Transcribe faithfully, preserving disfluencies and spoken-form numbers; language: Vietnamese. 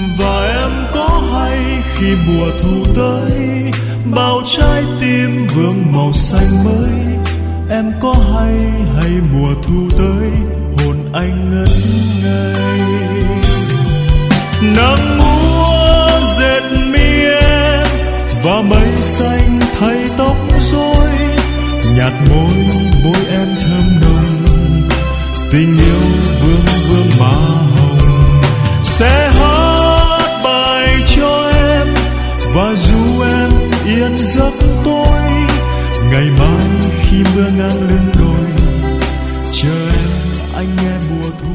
Và em có hay khi mùa thu tới, bao trái tim vương màu xanh mới, em có hay hay mùa thu tới hồn anh ngất ngây. Nắng múa dệt mi em và mây xanh thay tóc rối, nhạt môi môi em thơm nồng, tình yêu vương vương má hồng. Sẽ hát bài cho em và dù em yên giấc tối, ngày mai khi mưa ngang lưng đồi, chờ em anh nghe mùa thu.